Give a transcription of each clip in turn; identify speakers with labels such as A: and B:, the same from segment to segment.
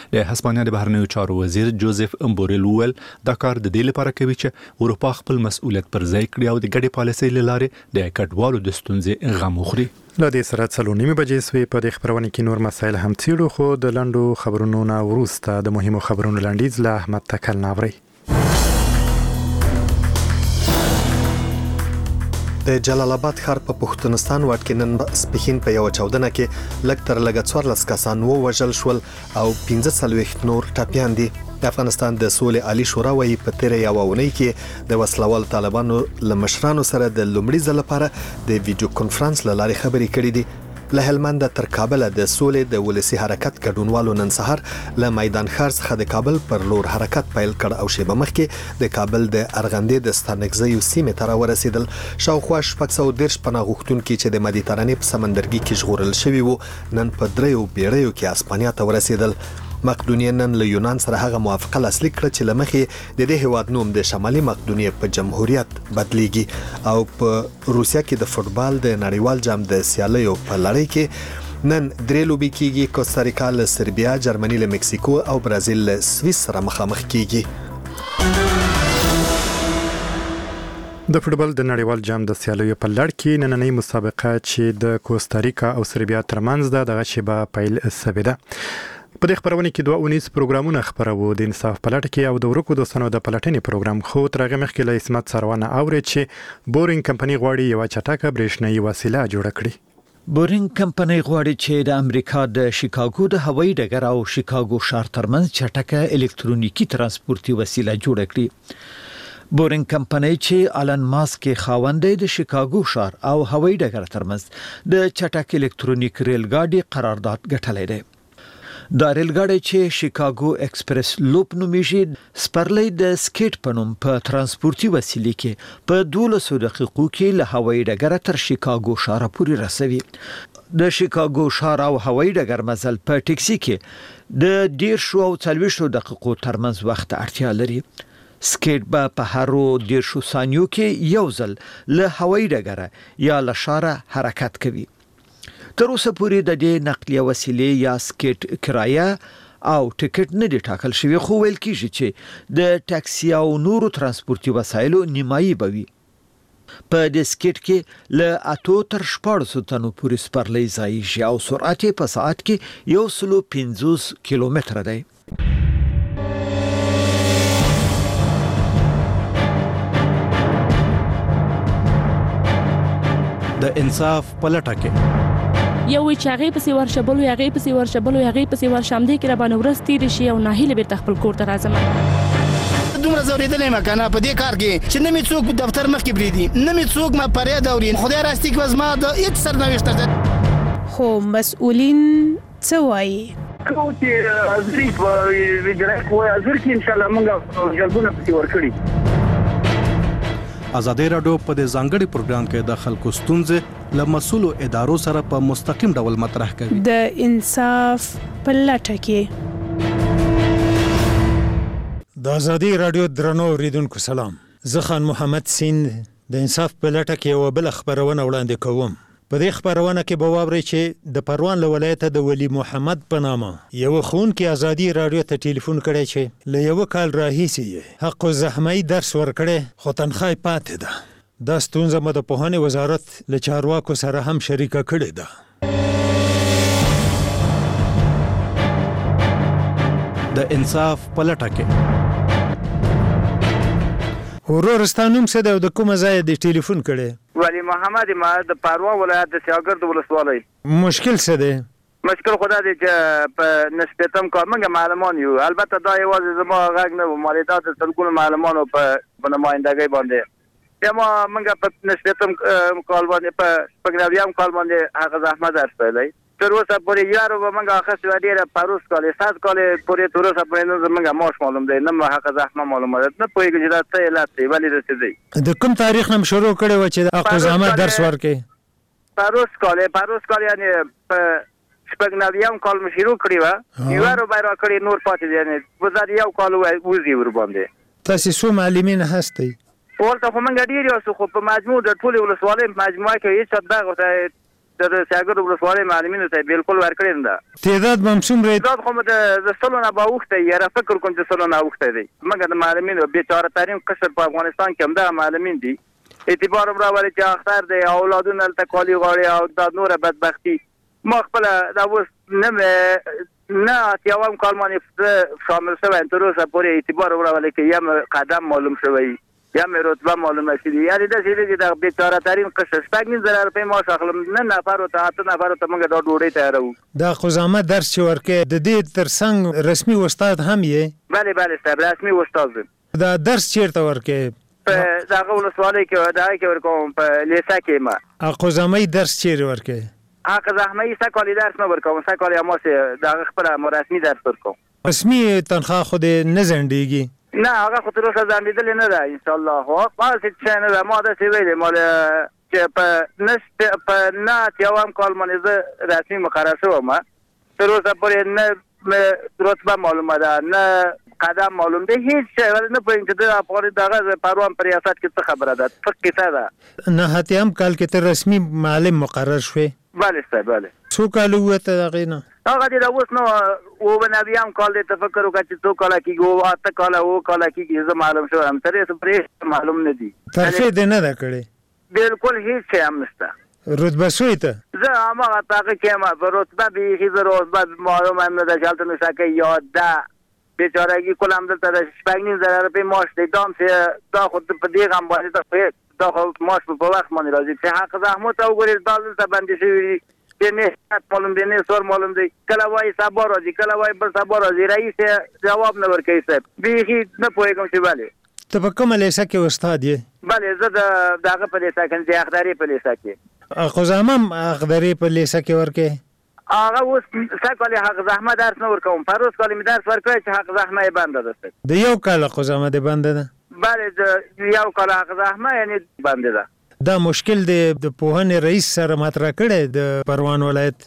A: د هسپانیا د بهرنیو چارو وزیر جوزف امبورل ویل دا کار د دې لپاره کوي چې اروپا خپل مسؤلیت پر ځای کړي او د ګډې پالیسۍ له لارې د کډوالو د ستونزې غم وخوري.
B: له دې سره 4:30 بجې سوې په دې خبرونه کې نور مسایل هم څیړو خو د لنډو خبرونو نه وروسته د مهمو خبرونو لنډیز له احمد تکل ناوري.
C: د جلال آباد ښار په پښتونستان واټ کې نن سپیخین په یو چاودنه کې لږ تر لږه 14 کسان ووژل شول او 15 نور ټپیان دي. د افغانستان د سولې عالی شورا وايي په تیر یو اونۍ کې د وسلوال طالبانو له مشرانو سره د لومړي ځل لپاره د ویډیو کانفرنس له لارې خبرې کړې دي. له هلمند تر کابل د سولې د ولسی حرکت ګډونوالو نن سحر له میدان ښار څخه د کابل پر لور حرکت پیل کړ او شیبه مخکې د کابل د ارغندې د ستانکزیو سیمې ته ورسېدل. شاوخوا 610 پناه غوښتونکي چې د مدیترانې په سمندرګي کې ژغورل شوي وو نن په 3 بیړیو کې اسپانیا ته ورسېدل. مقدونیه نن له یونان سره هغه موافقه لاسلیک کړه چې لمخې د دې هیواد نوم د شمالي مقدونیه په جمهوریت بدلیږي او په روسیا کې د فوتبال د نړیوال جام د سیالیو په لړۍ کې نن درې لوبې کېږي. کوستاریکا له سربیا، جرمني له مکسیکو او برازیل له سویس سره مخامخ کېږي.
B: د فوتبال د نړیوال جام د سیالیو په لړ کې نننۍ مسابقه چې د کوستاریکا او سربیا ترمنځ ده دغه شیبه پیل شوې ده. په دې خبرونه کې 2 پروګرامونه خبرو د انصاف پلټ کې او د ورکو دوستانو د پلټنې پروګرام خو ترغه مخکې له اسمت سروانه اورید چې بورینګ کمپنی غواړي یو چټکه برېښنايي وسیله جوړه کړي.
D: بورینګ کمپنی غواړي چې د امریکا د شیکاګو د هوایي ډګر او شیکاګو ښار ترمنځ چټکه الکترونیکی ترانسپورتي وسیله جوړه کړي. بورینګ کمپنی چې آلن ماسک خاوند د شیکاګو ښار او هوایي ډګر ترمنځ د چټک الکترونیک ریل ګاډي قرارداد ګټلې ده. دا ریل ګاډي چې شیکاګو ایکسپریس لوپ نومیږي سپرلی د سکیټ په نوم په ترانسپورتي وسیلې کې په 12 دقیقو کې له هوایي ډګر تر شیکاګو ښار پورې رسوي. د شیکاګو ښار او هوایي ډګر مزل په ټیکسي کې د 10 دقیقو ترمنځ وخت اړتیا لري. سکیټ په هرو 10 ثانیو کې یو ځل له هوایي ډګر یا له ښار حرکت کوي. تر اوسه پورې د دې نقلیه وسیلې یا سکیټ کرایه او ټیکټ نه دی ټاکل شوی خو ویل کیږي چې د ټاکسي او نورو ترانسپورتي وسایلو نیمایي بوي. په دې سکیټ کې له 8 تر 14 تنو پورې سپرلی ځایږي او سرعت په ساعت کې 150 کیلومتره دی.
E: د انصاف پلټه کې
F: یو چې هغه پسې ورشبلو هغه پسې ورشبلو هغه پسې ورشمدې کې را باندې ورستې دي شي او ناهیله به تخپل کور ته راځم.
G: دومره زوریدلې مکنه په دې کار کې چې نه می څوک دفتر مخ کې بریدي نه می څوک ما پرې دورین خدای راستي کې وزما د هیڅ سرنوشت ده.
H: خو مسؤلین څه وایي؟
I: کو چې ازري په ویجرای کوه ازر کې ان شاء الله موږ جلبونه پسې ورکړي.
E: ازادي رادیو په دې ځانګړي پروګرام کې د خلکو ستونزې له مسؤلو ادارو سره په مستقیم ډول مطرح کوي.
H: د انصاف پلټه کې
J: د ازادي رادیو درنو اوریدونکو سلام. زه خان محمد سیند د انصاف پلټه کې یو بل خبرونه وړاندې کوم. په دې خبرونه کې به واورئ چې د پروان له ولایته د ولی محمد په نامه یو ښوونکی ازادي رادیو ته ټلیفون کړی چې له یو کال راهیسې حق الزحمه درس ورکړی خو تنخواه یې پاتې ده. دا ستونزه مو د پوهنې وزارت له چارواکو سره هم شریکه کړې ده.
E: د انصاف پلټه کې
J: ورور ستانوم څه د کومه ځای د ټلیفون کړي؟
I: ولی محمد ما د پاروان ولایت د سیاګرد ولسوالۍ.
J: مشکل څه دی؟
I: مشکل خدا دی چې په نسبتم کار موږ معلمان یو البته دا یوازې زما غږ نه و مالیدات سلګونو معلمانو په نمائندګۍ باندې ما موږ په نسبتم کال باندې په پګناویام کال باندې هغه زحمت درپېلای تر اوسه پورې یارو به موږ اخس ودیره پروس کال 7 کال پورې تر اوسه پورې موږ ماش معلوم دی نه هغه زحمت معلومه ده نه پوهیږي چې دا څه علت دی ولی رسېږي.
J: د کوم تاریخ نم شروع کړي و چې د اقزامت درس ورکړي؟
I: پروس کال یعنی شپږنویم کال مې شروع کړی و یارو به راکړي نور پاتې دی یعنی وزار یو کال وزي ور باندې.
J: تاسو څو معلمین هستئ؟
I: ورته خو موږ ډیر یو خو په مجموع د ټول ولسوالۍ مجموعه کې هیڅ دغه د سیاګر ولسوالۍ معلمینو ته بالکل ورکړی نه
J: تعداد به هم څومره
I: تعداد خو د سلو نه باوخته یاره فکر کوم چې سلو نه اوخته دی مګر د معلمینو بیچاره ترین قشر په افغانستان کې همدا معلمین دي اعتبار راولي چې اختر دی اولادونه ته کالی غاړي او د نور بدبختی ما خپل دا اوس نه یوم کال باندې شامل شوی تر اوسه پورې اعتبار راولي کې یم قدم معلوم شوی یا مې رتبه معلومه شي یعنی د سړي د بیچاره ترین قشر شپږ روپۍ معاش اخلم نه نفر او ته نفر ته موږ دا ډوډۍ تیارو
J: دا قزامه درس چې ورکې د دې ترڅنګ رسمي استاد هم یې
I: بله صاحب رسمي استاد
J: دا درس چیرته ورکې
I: په دغه ولسوالۍ کې دا کې ورکوم په لیسا کې ما
J: قزامه درس چیرته ورکې
I: هغه زحمه یې سکالي درس نه ورکوم سکالي ما سه دغه خپل رسمي درس ورکوم
J: رسمي تنخواه خود نه زندگی
I: نه هغه خو تر اوسه ځانډېدلې نه ده ان شاء الله خو خاص څه نه ده ما داسې ویلې مال چې په نه یوم کال باندې زه رسمي مقرر شوم تر اوسه پورې نه رتبه معلومه ده نه قدم معلوم دی هیڅ شی نه پوهېږم چې د افغاني دغه پروان په ریاست کې څه خبره ده څه کیسه ده
J: نه اتم کال کې ته رسمي معلم مقرر شوې
I: بله صاحب بله
J: څو کال وته دغه نه
I: هغه دې اوس نو و نبیام کال دې تفکر وکړه چې څو کال کېږي اته کال او کال کېږي زه معلوم شو هم ترې څه پرې معلوم نه دي
J: ترفیع دې نه ده کړې
I: بالکل هیڅ شی هم نشته
J: رتبه شوې ته
I: زه هغه تاګه کې ما په رتبه بیخي زه رتبه معلوم هم نه ده چې هلته مې سکه یاد ده بیچارهګي کل هم دلته د شپږ روپۍ معاش دی دا هم چې دا خو په دې غم باندې دا خو معاش په وخت باندې راځي چې حق زحمت او ګورې دا دلته بندي شوي دي نه معلوم دی نه سور معلوم دی کله وای سبا راځي کله وای بل سبا راځي رئیس جواب نه ورکوي صاحب بیخي نه پوهېږم چې بله
J: ته په کومه لیسه کې استاد یې
I: بله زه د دغه په لیسه کې د اخداري په لیسه کې
J: قزامه هم اخداري په لیسه کې ورکې
I: هغه اوس سکالي حق زحمه درس نه ورکوم پروس کالي مې درس ورکړی چې حق زحمه یې بنده ده
J: د یو کال قزامه دې بنده ده
I: بله د یو کال حق زحمه یعنی بنده ده
J: دا مشکل د پوهنې رئیس سره مطرح کړی د پروان ولایت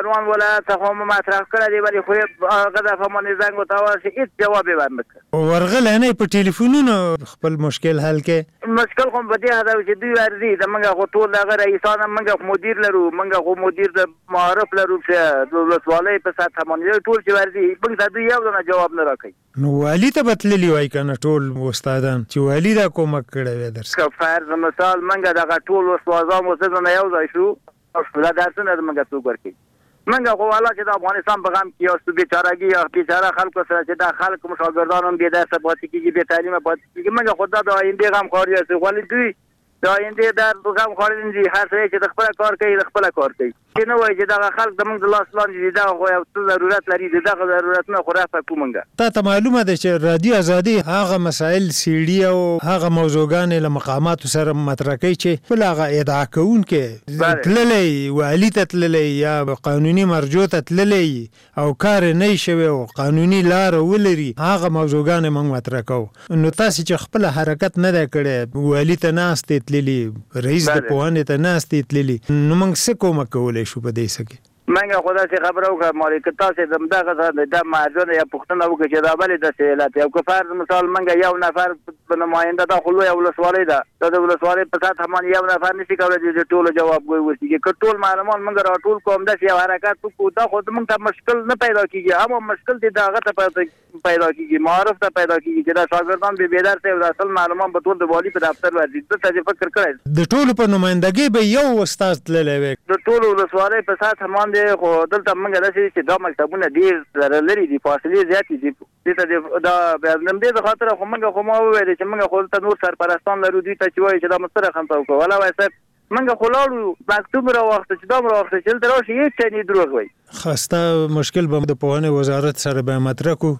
I: څخه هم مطرح کړی دی ولی خو هغه د فهمونې زنګ وتاوه چې هیڅ جواب یې ورنکړ
J: ورغلی نه په ټلیفونونو خپل مشکل حل کې
I: مشکل خو په دې هدا چې دوی ورځي د موږ خو ټول دغه رئیسان موږ مدیر لرو موږ خو مدیر د معارف لرو چې د ولسوالۍ په سطح باندې ټول چې ورځي موږ دوی یو نه جواب نه راکوي
J: نو والی ته بتللی وای کنه ټول استادان چې والی دا کومک کړی وي درس
I: که فرض مثال موږ دغه ټول استادان مو نه یو ځای شو او دا درسونه موږ څوک ورکوي منګه خو والا چې د افغانستان په غم کې یو بیچارهګي یا بیچاره خلکو سره چې دا خلک مشاګردان هم بې درسه پاتې کېږي بې تعلیمه پاتې کېږي منګه خو دا د آینده غم خواري است ولی دوی د آینده در غم خواري دي هر څه چې د خپل کار کوي د خپل کار کوي چې نه وایي چې دا خلک د موږ د لاس لاندې دي دا خو یو څه ضرورت لري دغه ضرورت نه خو رافه کومنګه
J: ته معلومه ده چې رادیو ازادي هغه مسائل سیړي او هغه موضوعګان له مقامات سره مطرح کوي چې بل هغه ادعا کوونکې تللی والی ته تللی یا قانوني مرجو ته تللی او کار نه شوی او قانوني لار ولري هغه موضوعګان موږ مطرح کوو نو تاسو چې خپل حرکت نه دی کړی والی ته ناست تللی رئیس د پوهنې ته ناست تللی نو موږ څه کوم کولای شو په دې سکه
I: منګه خدا چې خبره وکړه مالک تاسو دغه د ماجون یا پښتنه وکړي چې دا بلې د سیلات یو کفار مثال منګه یو نفر په نماینده د خلو یو ولسوالۍ ده د ولسوالۍ په سات هم یو نفر نشي کولای چې ټول جواب وایي وسی کې ټول معلومان منګه راټول کوم د یو حرکت کو دا خو موږ ته مشکل نه پیدا کیږي هم مشکل دي دغه ته پیدا کیږي معرف ته پیدا کیږي چې دا شاګردان به بیدار سي او اصل معلومان په ټول د والی په دفتر ورځي ته فکر کړی
J: د ټول په نمائندګي به یو استاد تللی وي
I: د ټول ولسوالۍ په سات هم خو دلته موږ داسې چې دا مکتبونه ډېر لري دي فاصلې زیاتې دي دې دا نن دې خاطر خو موږ خو ما وویل چې موږ خو ته نور سرپرستان لرو دوی ته چې وایي چې دا مستره خمسه وکړو ولا وایي صاحب موږ خو لاړو مکتوب راوخته چې دا راوخته چې دلته راشي هېڅ شی نه دروغ وایي
J: خسته مشکل به د پوهنې وزارت سره به مطرح کړو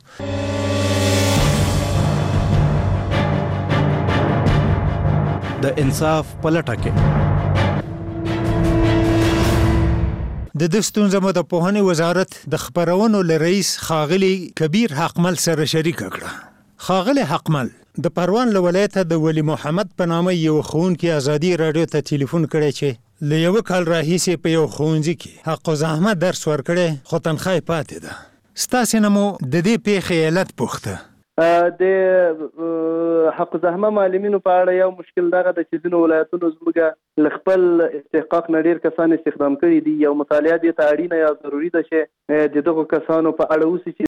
E: د انصاف پلټه کې
J: د دستونزه مو د پوهنې وزارت د خبرونو لرئیس خاغلی کبیر حقمل سره شریک کړه خاغلی حقمل د پروان له ولایته د ولی محمد په نامه یو ښوونکی ازادي رادیو ته ټلیفون کړی چې له یو کال راهیسې په یو ښوونځي کې حق او زحمت درس ورکړی خو تنخواه پاتې ده ستاسې نه مو د دې پیښې علت پوښته
K: د حق زحمه معلمینو په اړه یو مشکل دغه د چې ځینو ولایتونو زموږ ل خپل استحقاق نه ډیر کسان استخدام کړي دي. یو مطالعه دې ته اړینه یا ضروري ده چې د دغو کسانو په اړه وسي